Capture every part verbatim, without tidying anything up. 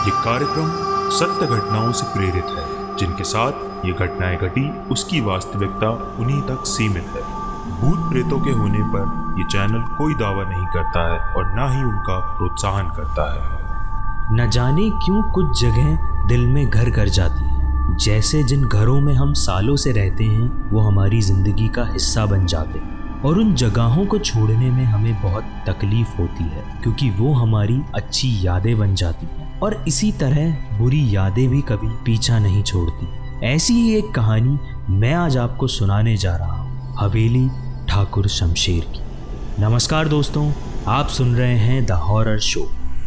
ये कार्यक्रम सत्य घटनाओं से प्रेरित है, जिनके साथ ये घटनाएं घटी उसकी वास्तविकता उन्हीं तक सीमित है। भूत प्रेतों के होने पर ये चैनल कोई दावा नहीं करता है और ना ही उनका प्रोत्साहन करता है। न जाने क्यों कुछ जगह दिल में घर कर जाती है, जैसे जिन घरों में हम सालों से रहते हैं वो हमारी जिंदगी का हिस्सा बन जाते हैं, और उन जगहों को छोड़ने में हमें बहुत तकलीफ होती है क्योंकि वो हमारी अच्छी यादें बन जाती हैं। और इसी तरह बुरी यादें भी कभी पीछा नहीं छोड़ती। ऐसी ही एक कहानी मैं आज आपको सुनाने जा रहा हूँ, हवेली ठाकुर शमशेर की। नमस्कार दोस्तों, आप सुन रहे हैं द हॉरर शो।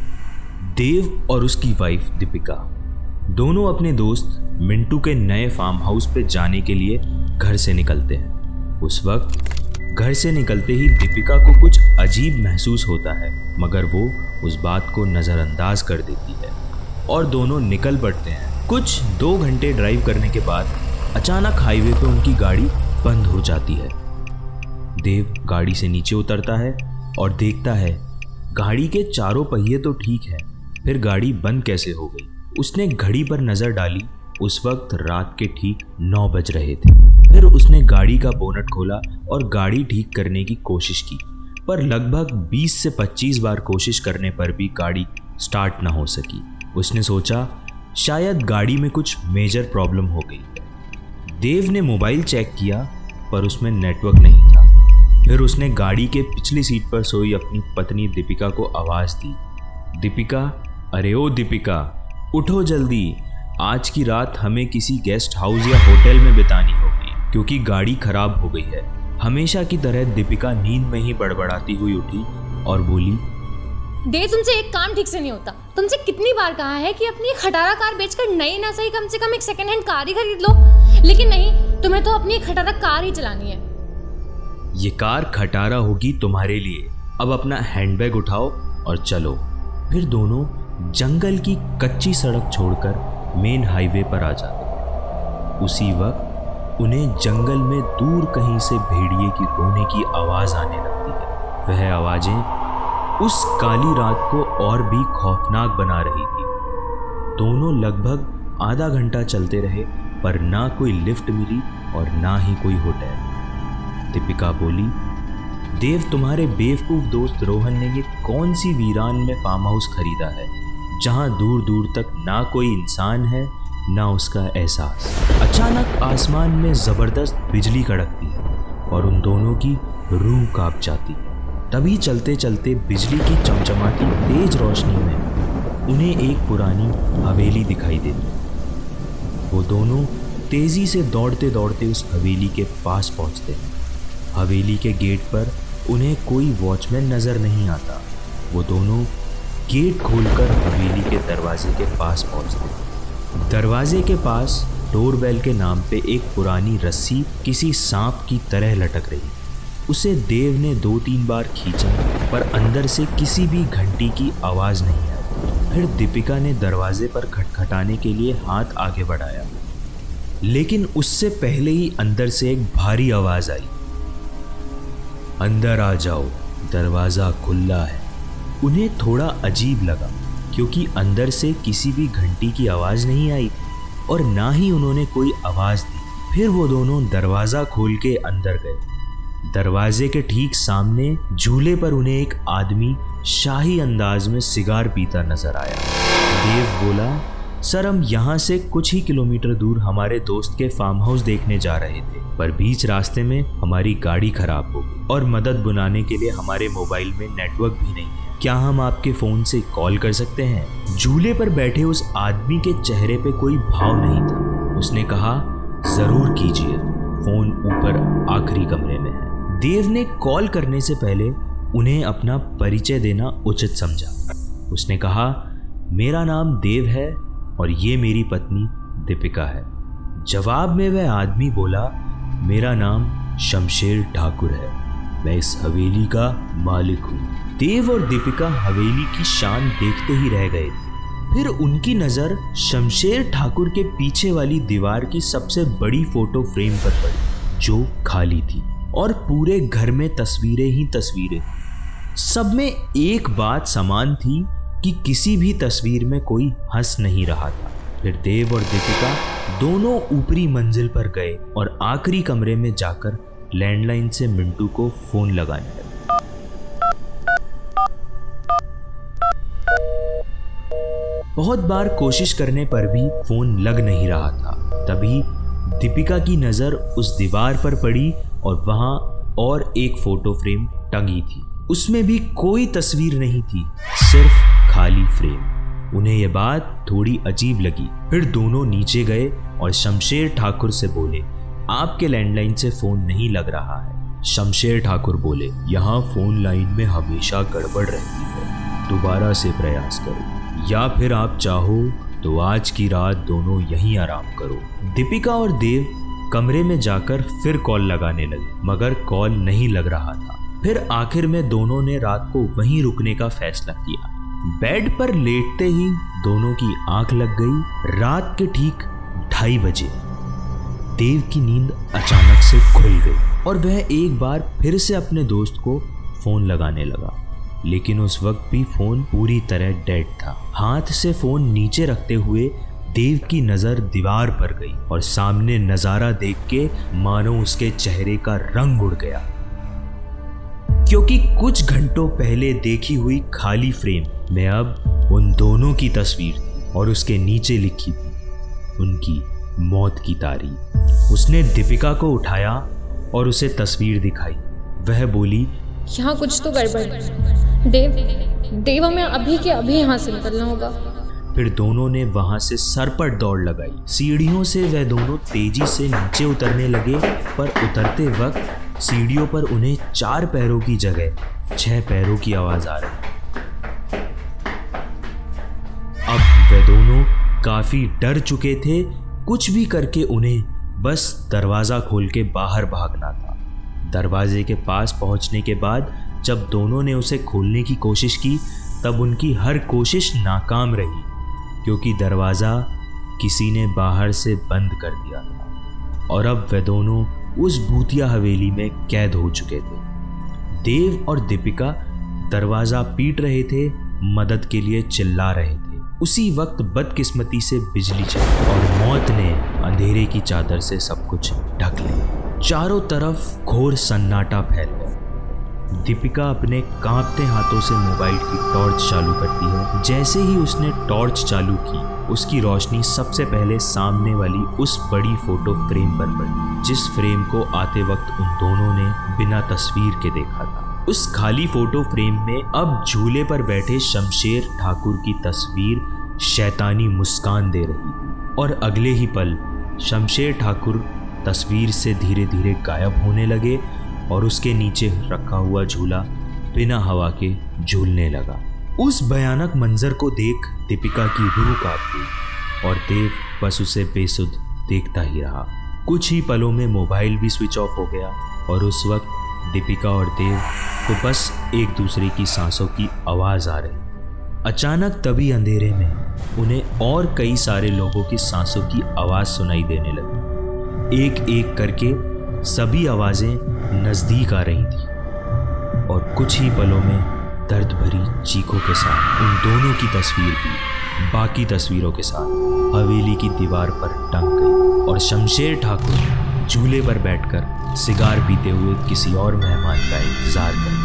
देव और उसकी वाइफ दीपिका दोनों अपने दोस्त मिंटू के नए फार्म हाउस पे जाने के लिए घर से निकलते हैं। उस वक्त घर से निकलते ही दीपिका को कुछ अजीब महसूस होता है, मगर वो उस बात को नज़रअंदाज कर देती है और दोनों निकल पड़ते हैं। कुछ दो घंटे ड्राइव करने के बाद अचानक हाईवे पे उनकी गाड़ी बंद हो जाती है। देव गाड़ी से नीचे उतरता है और देखता है गाड़ी के चारों पहिए तो ठीक है, फिर गाड़ी बंद कैसे हो गई। उसने घड़ी पर नज़र डाली, उस वक्त रात के ठीक नौ बज रहे थे। फिर उसने गाड़ी का बोनट खोला और गाड़ी ठीक करने की कोशिश की, पर लगभग बीस से पच्चीस बार कोशिश करने पर भी गाड़ी स्टार्ट ना हो सकी। उसने सोचा शायद गाड़ी में कुछ मेजर प्रॉब्लम हो गई। देव ने मोबाइल चेक किया पर उसमें नेटवर्क नहीं था। फिर उसने गाड़ी के पिछली सीट पर सोई अपनी पत्नी दीपिका को आवाज़ दी, दीपिका, अरे ओ दीपिका, उठो जल्दी, आज की रात हमें किसी गेस्ट हाउस या होटल में बितानी होगी क्योंकि गाड़ी खराब हो गई है। हमेशा की तरह दीपिका नींद में ही बड़बड़ाती हुई उठी और बोली, देव, तुमसे एक काम ठीक से नहीं होता। तुमसे कितनी बार कहा है कि अपनी खटारा कार बेचकर नई ना सही कम से कम एक सेकंड हैंड कार ही खरीद लो, लेकिन नहीं, तुम्हें तो अपनी खटारा कार ही चलानी है। ये कार खटारा होगी तुम्हारे लिए, अब अपना हैंडबैग उठाओ और चलो। फिर दोनों जंगल की कच्ची सड़क छोड़कर मेन हाईवे पर आ जाते। उसी वक्त उन्हें जंगल में दूर कहीं से भेड़िए की रोने की आवाज़ आने लगती है। वह आवाज़ें उस काली रात को और भी खौफनाक बना रही थी। दोनों लगभग आधा घंटा चलते रहे पर ना कोई लिफ्ट मिली और ना ही कोई होटल। दीपिका बोली, देव, तुम्हारे बेवकूफ़ दोस्त रोहन ने ये कौन सी वीरान में फार्म हाउस खरीदा है जहाँ दूर दूर तक ना कोई इंसान है ना उसका एहसास। अचानक आसमान में ज़बरदस्त बिजली कड़कती है और उन दोनों की रूह कांप जाती है। तभी चलते चलते बिजली की चमचमाती तेज रोशनी में उन्हें एक पुरानी हवेली दिखाई देती। वो दोनों तेज़ी से दौड़ते दौड़ते उस हवेली के पास पहुंचते हैं। हवेली के गेट पर उन्हें कोई वॉचमैन नज़र नहीं आता। वो दोनों गेट खोलकर हवेली के दरवाजे के पास पहुंचते हैं। दरवाजे के पास डोरबेल के नाम पे एक पुरानी रस्सी किसी सांप की तरह लटक रही। उसे देव ने दो तीन बार खींचा पर अंदर से किसी भी घंटी की आवाज़ नहीं आई। फिर दीपिका ने दरवाजे पर खटखटाने के लिए हाथ आगे बढ़ाया, लेकिन उससे पहले ही अंदर से एक भारी आवाज़ आई, अंदर आ जाओ, दरवाज़ा खुला है। उन्हें थोड़ा अजीब लगा क्योंकि अंदर से किसी भी घंटी की आवाज़ नहीं आई और ना ही उन्होंने कोई आवाज़ दी। फिर वो दोनों दरवाज़ा खोल के अंदर गए। दरवाजे के ठीक सामने झूले पर उन्हें एक आदमी शाही अंदाज में सिगार पीता नजर आया। देव बोला, सर, हम यहाँ से कुछ ही किलोमीटर दूर हमारे दोस्त के फार्म हाउस देखने जा रहे थे, पर बीच रास्ते में हमारी गाड़ी खराब हो गई और मदद बुलाने के लिए हमारे मोबाइल में नेटवर्क भी नहीं है। क्या हम आपके फ़ोन से कॉल कर सकते हैं? झूले पर बैठे उस आदमी के चेहरे पे कोई भाव नहीं था। उसने कहा, ज़रूर कीजिए, फ़ोन ऊपर आखिरी कमरे में है। देव ने कॉल करने से पहले उन्हें अपना परिचय देना उचित समझा। उसने कहा, मेरा नाम देव है और ये मेरी पत्नी दीपिका है। जवाब में वह आदमी बोला, मेरा नाम शमशेर ठाकुर है, मैं इस हवेली का मालिक हूँ। देव और दीपिका हवेली की शान देखते ही रह गए थे। फिर उनकी नज़र शमशेर ठाकुर के पीछे वाली दीवार की सबसे बड़ी फोटो फ्रेम पर पड़ी, जो खाली थी और पूरे घर में तस्वीरें ही तस्वीरें। सब में एक बात समान थी कि किसी भी तस्वीर में कोई हंस नहीं रहा था। फिर देव और दीपिका दोनों ऊपरी मंजिल पर गए और आखिरी कमरे में जाकर लैंडलाइन से मिंटू को फोन लगाने लगे। बहुत बार कोशिश करने पर भी फोन लग नहीं रहा था। तभी दीपिका की नजर उस दीवार पर पड़ी और वहां और एक फोटो फ्रेम टंगी थी। उसमें भी कोई तस्वीर नहीं थी, सिर्फ खाली फ्रेम। उन्हें यह बात थोड़ी अजीब लगी। फिर दोनों नीचे गए और शमशेर ठाकुर से बोले, आपके लैंडलाइन से फोन नहीं लग रहा है। शमशेर ठाकुर बोले, यहाँ फोन लाइन में हमेशा गड़बड़ रहती है, दोबारा से प्रयास करो, या फिर आप चाहो तो आज की रात दोनों यहीं आराम करो। दीपिका और देव कमरे में जाकर फिर कॉल लगाने लगे, मगर कॉल नहीं लग रहा था। फिर आखिर में दोनों ने रात को वहीं रुकने का फैसला किया। बेड पर लेटते ही दोनों की आंख लग गई। रात के ठीक ढाई बजे देव की नींद अचानक से खुल गई और वह एक बार फिर से अपने दोस्त को फोन लगाने लगा, लेकिन उस वक्त भी फोन पूरी तरह डेड था। हाथ से फोन नीचे रखते हुए देव की नजर दीवार पर गई और सामने नजारा देख के मानो उसके चेहरे का रंग उड़ गया, क्योंकि कुछ घंटों पहले देखी हुई खाली फ्रेम में अब उन दोनों की तस्वीर थी और उसके नीचे लिखी थी उनकी मौत की तारीख। उसने दीपिका को उठाया और उसे तस्वीर दिखाई। वह बोली, यहाँ कुछ तो गड़बड़ है। देव देव हमें अभी के अभी यहाँ से निकलना होगा। फिर दोनों ने वहां से सरपट दौड़ लगाई। सीढ़ियों से वह दोनों तेजी से नीचे उतरने लगे, पर उतरते वक्त सीढ़ियों पर उन्हें चार पैरों की जगह छह पैरों की आवाज आ रही। अब वे दोनों काफी डर चुके थे। कुछ भी करके उन्हें बस दरवाजा खोल के बाहर भागना था। दरवाजे के पास पहुंचने के बाद जब दोनों ने उसे खोलने की कोशिश की, तब उनकी हर कोशिश नाकाम रही, क्योंकि दरवाज़ा किसी ने बाहर से बंद कर दिया था और अब वे दोनों उस भूतिया हवेली में कैद हो चुके थे। देव और दीपिका दरवाज़ा पीट रहे थे, मदद के लिए चिल्ला रहे थे। उसी वक्त बदकिस्मती से बिजली चली और मौत ने अंधेरे की चादर से सब कुछ ढक लिया। चारों तरफ घोर सन्नाटा फैल गया। दीपिका अपने कांपते हाथों से मोबाइल की टॉर्च चालू करती है। जैसे ही उसने टॉर्च चालू की, उसकी रोशनी सबसे पहले सामने वाली उस बड़ी फोटो फ्रेम पर पड़ी, जिस फ्रेम को आते वक्त उन दोनों ने बिना तस्वीर के देखा था। उस खाली फोटो फ्रेम में अब झूले पर बैठे शमशेर ठाकुर की तस्वीर शैतानी मुस्कान दे रही थी और अगले ही पल शमशेर ठाकुर तस्वीर से धीरे धीरे गायब होने लगे और उसके नीचे रखा हुआ झूला बिना हवा के झूलने लगा। उस भयानक मंजर को देख दीपिका की रूह कांप गई और देव बस उसे बेसुध देखता ही रहा। कुछ ही पलों में मोबाइल भी स्विच ऑफ हो गया और उस वक्त दीपिका और देव को बस एक दूसरे की सांसों की आवाज आ रही। अचानक तभी अंधेरे में उन्हें और कई सारे लोगों की सांसों की आवाज सुनाई देने लगी। एक एक करके सभी आवाजें नजदीक आ रही थी और कुछ ही पलों में दर्द भरी चीखों के साथ उन दोनों की तस्वीर भी बाकी तस्वीरों के साथ हवेली की दीवार पर टंग गई और शमशेर ठाकुर झूले पर बैठकर सिगार पीते हुए किसी और मेहमान का इंतजार कर।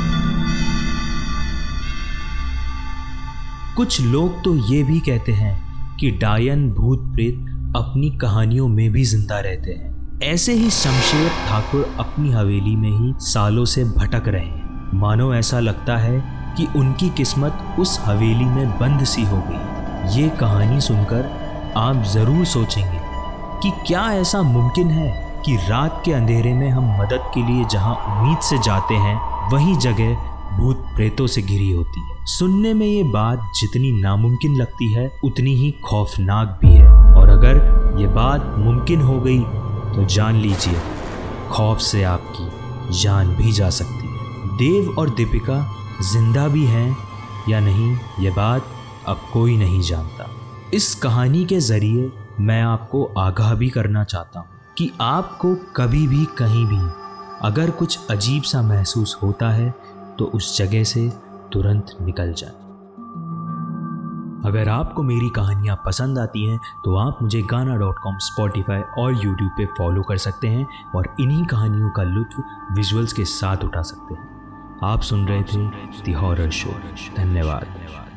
कुछ लोग तो ये भी कहते हैं कि डायन भूत प्रेत अपनी कहानियों में भी जिंदा रहते हैं। ऐसे ही शमशेर ठाकुर अपनी हवेली में ही सालों से भटक रहे हैं। मानो ऐसा लगता है कि उनकी किस्मत उस हवेली में बंद सी हो गई। ये कहानी सुनकर आप जरूर सोचेंगे कि क्या ऐसा मुमकिन है कि रात के अंधेरे में हम मदद के लिए जहां उम्मीद से जाते हैं, वही जगह भूत प्रेतों से घिरी होती है। सुनने में ये बात जितनी नामुमकिन लगती है, उतनी ही खौफनाक भी है। और अगर ये बात मुमकिन हो गई तो जान लीजिए, खौफ से आपकी जान भी जा सकती है। देव और दीपिका जिंदा भी हैं या नहीं, ये बात अब कोई नहीं जानता। इस कहानी के जरिए मैं आपको आगाह भी करना चाहता हूँ कि आपको कभी भी कहीं भी अगर कुछ अजीब सा महसूस होता है तो उस जगह से तुरंत निकल जाए। अगर आपको मेरी कहानियाँ पसंद आती हैं तो आप मुझे गाना डॉट कॉम, स्पॉटिफाई और यूट्यूब पे फॉलो कर सकते हैं और इन्हीं कहानियों का लुत्फ विजुअल्स के साथ उठा सकते हैं। आप सुन रहे थे द हॉरर शो। धन्यवाद।